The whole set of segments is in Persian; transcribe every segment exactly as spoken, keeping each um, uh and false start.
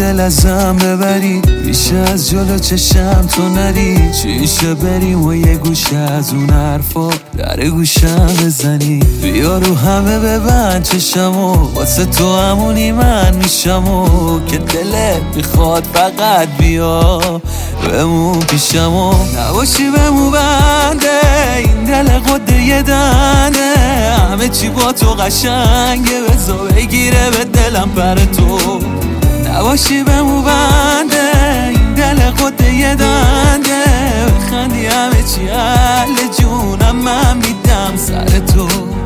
دل ازم ببری، ریشه از جلو چشم تو نری، چیشه بریم و یه گوشه از اون حرفا در گوشم بزنی. بیا رو همه ببند چشمو، واسه تو همونی من میشمو که دلت میخواد فقط بیا بمون پیشمو. نباشی بمون بنده این دل قده یه دنده، همه چی با تو قشنگه بذار بگیره به دلم پر تو. نباشی بمون بنده این دل قده یه دنده، بخندی همه چی حل جونم من میدم سر تو.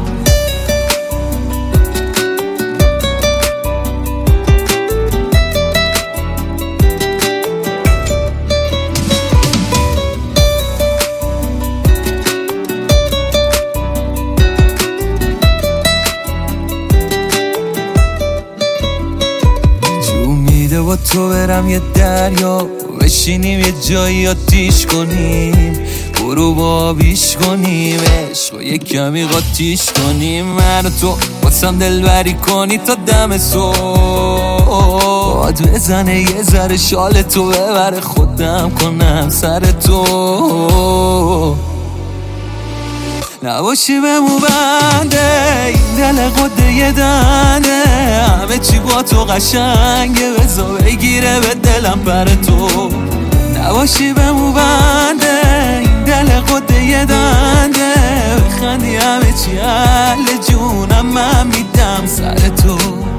با تو برم یه دریا، بشینیم یه جایی آتیش کنیم، برو با آبیش کنیم، عشق و یه کمی قاتیش کنیم، من و تو واسم دلبری کنی تا دم صبح. باد بزنه یه ذره شال تو ببره، خودم کنم سر تو. نباشی بمون بنده این دل قده یه دنده، همه چی با تو قشنگه بذار بگیره به دلم پر تو. نباشی بمون بنده این دل قده یه دنده، بخندی همه چی حل جونم من میدم سر تو.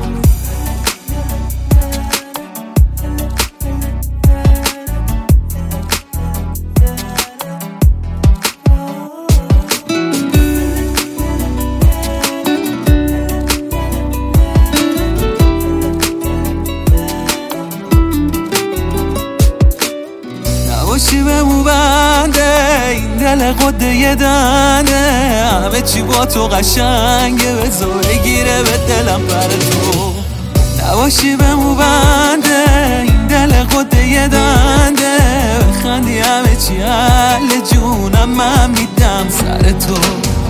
نباشی بمون بنده این دل قده یه دنده، همه چی با تو قشنگه بذار بگیره به دلم پر تو. نباشی بمون بنده این دل قده یه دنده، بخندی همه چی حل جونم من میدم سر تو.